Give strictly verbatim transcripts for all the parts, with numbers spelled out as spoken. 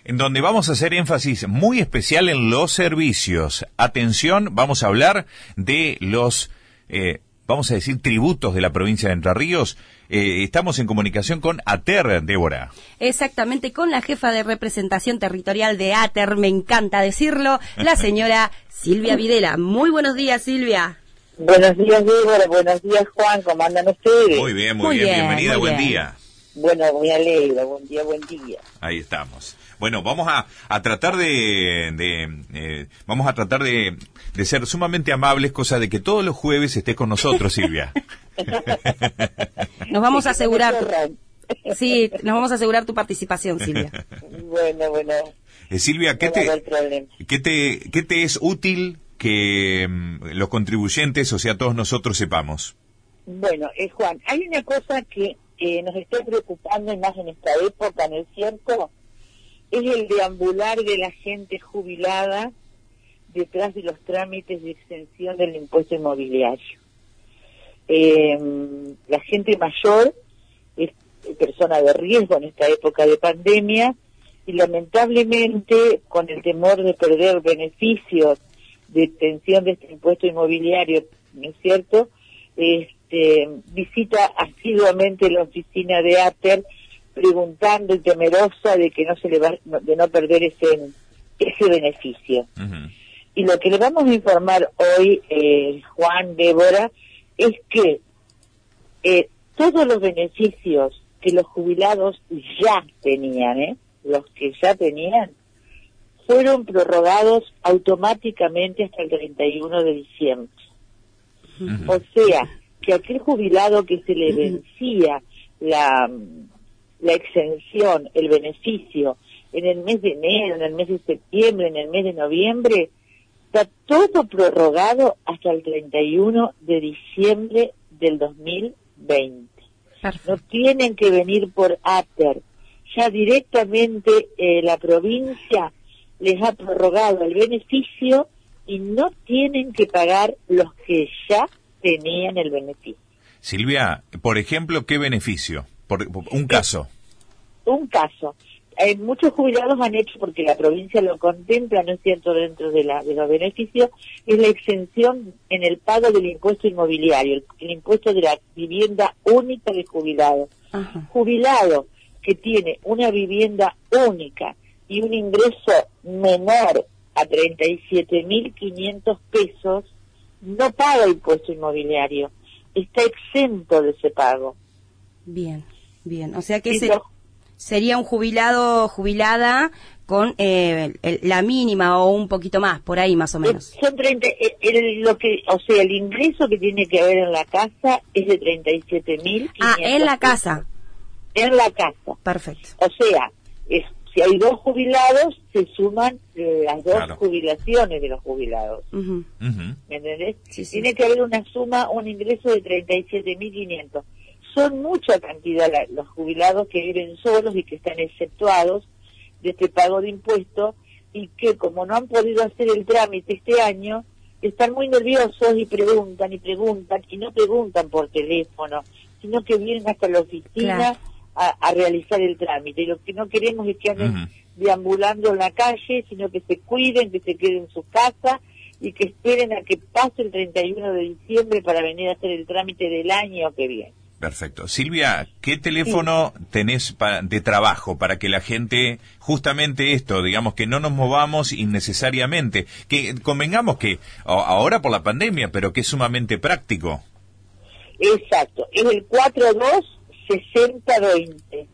en donde vamos a hacer énfasis muy especial en los servicios. Atención, vamos a hablar de los, eh, vamos a decir, tributos de la provincia de Entre Ríos. Eh, estamos en comunicación con ATER, Débora. Exactamente, con la jefa de representación territorial de ATER, me encanta decirlo, la señora Silvia Videla. Muy buenos días, Silvia. Buenos días, Débora. Buenos días, Juan. ¿Cómo andan ustedes? Muy bien, muy, Muy bien, bien, bienvenida, muy buen bien. día. Bueno, muy alegre. Buen día, buen día. Ahí estamos. Bueno, vamos a, a tratar de, de eh, vamos a tratar de, de ser sumamente amables, cosa de que todos los jueves estés con nosotros, Silvia. Nos vamos a asegurar, Tu... sí, nos vamos a asegurar tu participación, Silvia. Bueno, bueno. Eh, Silvia, ¿qué No va a te, haber problema. ¿qué te, qué te es útil que mm, los contribuyentes, o sea, todos nosotros sepamos? Bueno, eh, Juan, hay una cosa que eh, nos está preocupando y más en esta época, ¿no es cierto? Es el deambular de la gente jubilada detrás de los trámites de exención del impuesto inmobiliario. Eh, la gente mayor es persona de riesgo en esta época de pandemia y lamentablemente con el temor de perder beneficios de exención de este impuesto inmobiliario, ¿no es cierto?, este, visita asiduamente la oficina de ATER preguntando y temerosa de que no se le va, de no perder ese ese beneficio. Uh-huh. Y lo que le vamos a informar hoy, eh, Juan, Débora, es que eh, todos los beneficios que los jubilados ya tenían, ¿eh? los que ya tenían, fueron prorrogados automáticamente hasta el treinta y uno de diciembre. Uh-huh. O sea, que aquel jubilado que se le vencía la, la exención, el beneficio, en el mes de enero, en el mes de septiembre, en el mes de noviembre, está todo prorrogado hasta el treinta y uno de diciembre del dos mil veinte. Perfecto. No tienen que venir por ATER. Ya directamente eh, la provincia les ha prorrogado el beneficio y no tienen que pagar los que ya tenían el beneficio. Silvia, por ejemplo, ¿qué beneficio? Por, por un caso. Eh, un caso. Eh, muchos jubilados han hecho, porque la provincia lo contempla, ¿no es cierto?, dentro de, la, de los beneficios, es la exención en el pago del impuesto inmobiliario, el, el impuesto de la vivienda única de jubilado. Ajá. Jubilado que tiene una vivienda única y un ingreso menor a treinta y siete mil quinientos pesos, no paga impuesto inmobiliario, está exento de ese pago. Bien, bien, o sea que ese sería un jubilado, jubilada con eh, el, la mínima o un poquito más, por ahí más o menos. Son treinta, el, el, lo que, o sea, el ingreso que tiene que haber en la casa es de treinta y siete mil quinientos. Ah, en la casa. En la casa. Perfecto. O sea, es, si hay dos jubilados, se suman eh, las dos claro. jubilaciones de los jubilados. Uh-huh. Uh-huh. ¿Me entendés? Sí, sí. Tiene que haber una suma, un ingreso de treinta y siete mil quinientos. Son mucha cantidad la, los jubilados que viven solos y que están exceptuados de este pago de impuestos y que como no han podido hacer el trámite este año, están muy nerviosos y preguntan y preguntan y no preguntan por teléfono, sino que vienen hasta la oficina claro. a, a realizar el trámite. Y lo que no queremos es que anden uh-huh. deambulando en la calle, sino que se cuiden, que se queden en su casa y que esperen a que pase el treinta y uno de diciembre para venir a hacer el trámite del año que viene. Perfecto. Silvia, ¿qué teléfono sí. tenés pa- de trabajo para que la gente, justamente esto, digamos, que no nos movamos innecesariamente? Que convengamos que ahora por la pandemia, pero que es sumamente práctico. Exacto. Es el cuatro dos sesenta veinte.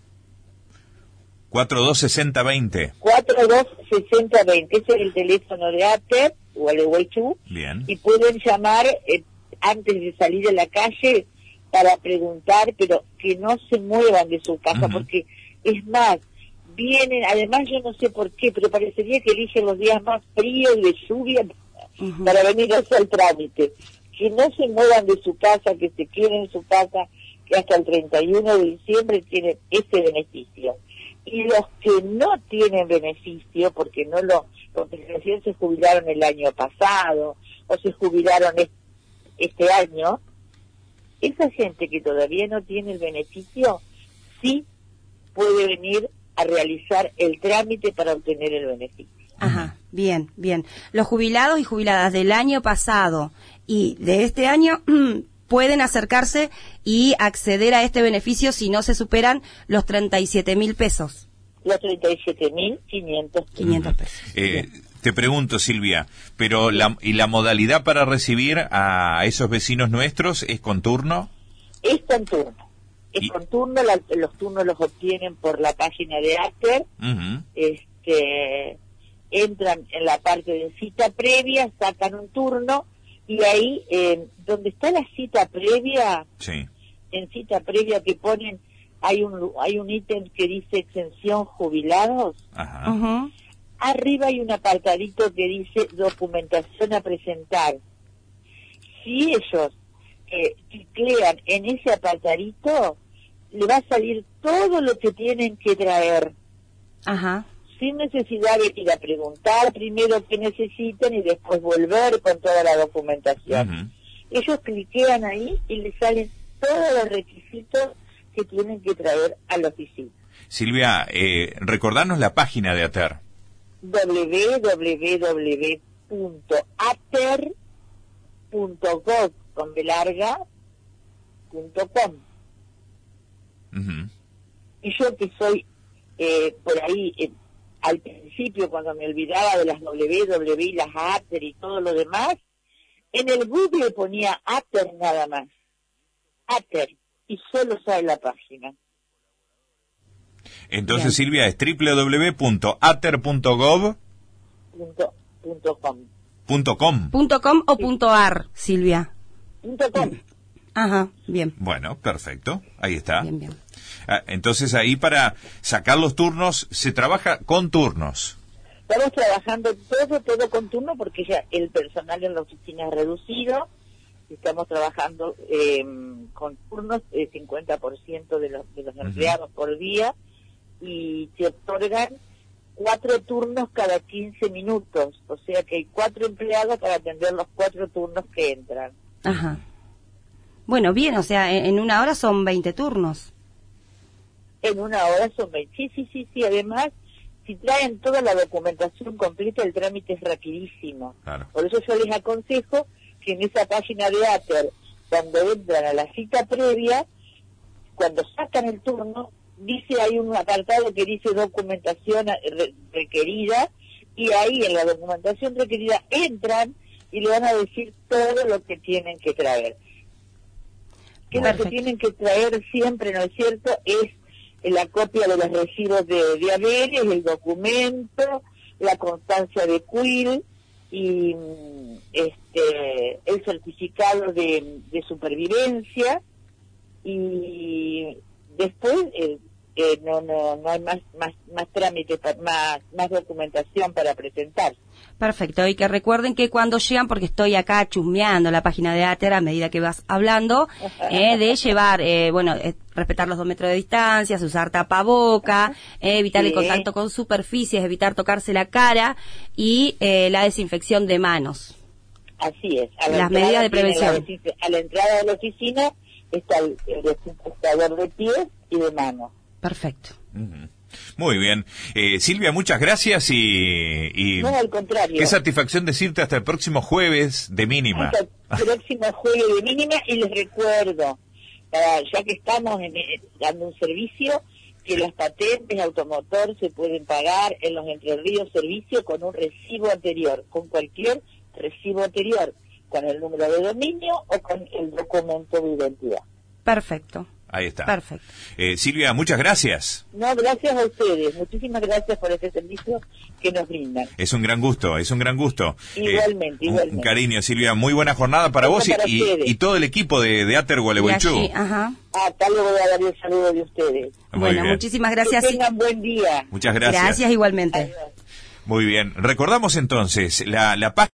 cuatro dos sesenta veinte. cuatro dos sesenta veinte. Ese es el teléfono de ATER o el de Huaychú. Bien. Y pueden llamar eh, antes de salir a la calle para preguntar, pero que no se muevan de su casa, uh-huh. porque es más, vienen, además yo no sé por qué, pero parecería que eligen los días más fríos y de lluvia uh-huh. para venir a hacer el trámite. Que no se muevan de su casa, que se queden en su casa, que hasta el treinta y uno de diciembre tienen ese beneficio. Y los que no tienen beneficio, porque no lo, porque recién se jubilaron el año pasado, o se jubilaron este año, esa gente que todavía no tiene el beneficio, sí puede venir a realizar el trámite para obtener el beneficio. Ajá, bien, bien. Los jubilados y jubiladas del año pasado y de este año pueden acercarse y acceder a este beneficio si no se superan los treinta y siete mil pesos. Los treinta y siete mil quinientos pesos. Eh, te pregunto, Silvia, pero la, ¿y la modalidad para recibir a esos vecinos nuestros es con turno? Es con turno. Es y... con turno, la, los turnos los obtienen por la página de ATER. Uh-huh. Este... entran en la parte de cita previa, sacan un turno y ahí, eh, donde está la cita previa, sí. en cita previa que ponen, hay un hay un ítem que dice exención jubilados. Ajá. Uh-huh. Arriba hay un apartadito que dice documentación a presentar. Si ellos eh, teclean en ese apartadito, le va a salir todo lo que tienen que traer. Ajá. Sin necesidad de ir a preguntar primero qué necesitan y después volver con toda la documentación. Uh-huh. Ellos cliquean ahí y les salen todos los requisitos que tienen que traer a la oficina. Silvia, eh, recordanos la página de ATER. doble u doble u doble u punto ater punto gov con B larga punto com. Uh-huh. Y yo que soy eh, por ahí... Eh, al principio, cuando me olvidaba de las W W y las ATER y todo lo demás, en el Google ponía ATER nada más. ATER. Y solo sale la página. Entonces, bien. Silvia, es doble u doble u doble u punto ater punto gov punto com. Punto com. Punto com o punto ar, Silvia. Punto com. Ajá, bien. Bueno, perfecto. Ahí está. Bien, bien. Entonces ahí para sacar los turnos se trabaja con turnos. Estamos trabajando todo, todo con turno porque ya el personal en la oficina es reducido. Estamos trabajando eh, con turnos, eh, cincuenta por ciento de los, de los empleados uh-huh. por día y se otorgan cuatro turnos cada quince minutos. O sea que hay cuatro empleados para atender los cuatro turnos que entran. Ajá. Bueno, bien, o sea, en, en una hora son veinte turnos. En una hora son veinte. Sí, sí, sí, sí. Además, si traen toda la documentación completa, el trámite es rapidísimo. Claro. Por eso yo les aconsejo que en esa página de ATER, cuando entran a la cita previa, cuando sacan el turno, dice hay un apartado que dice documentación re- requerida, y ahí en la documentación requerida entran y le van a decir todo lo que tienen que traer. Que lo que tienen que traer siempre, ¿no es cierto?, es la copia de los recibos de, de haberes, el documento, la constancia de Q I L y este el certificado de, de supervivencia, y después eh, eh, no no no hay más más más trámites, más más documentación para presentar. Perfecto, y que recuerden que cuando llegan, porque estoy acá chusmeando la página de ATER a medida que vas hablando, eh, de llevar, eh, bueno, eh, respetar los dos metros de distancia, usar tapaboca, eh, evitar sí. el contacto con superficies, evitar tocarse la cara y eh, la desinfección de manos. Así es. A la las medidas de prevención. La, a la entrada de la oficina está el, el desinfectador de pies y de manos. Perfecto. Uh-huh. Muy bien. Eh, Silvia, muchas gracias y, y... No, al contrario. Qué satisfacción decirte hasta el próximo jueves de mínima. Hasta el próximo jueves de mínima, y les recuerdo, para, ya que estamos en, en, dando un servicio, que las patentes automotor se pueden pagar en los Entre Ríos Servicios con un recibo anterior, con cualquier recibo anterior, con el número de dominio o con el documento de identidad. Perfecto. Ahí está. Perfecto. Eh, Silvia, muchas gracias. No, gracias a ustedes. Muchísimas gracias por este servicio que nos brindan. Es un gran gusto, es un gran gusto. Igualmente, eh, igualmente. Un cariño, Silvia. Muy buena jornada para Eso vos para y, y, y todo el equipo de, de ATER Gualeguaychú. Ajá. Acá le voy a dar el saludo de ustedes. Muy bueno, bien. Muchísimas gracias. Que tengan buen día. Muchas gracias. Gracias igualmente. Adiós. Muy bien. Recordamos entonces la, la página.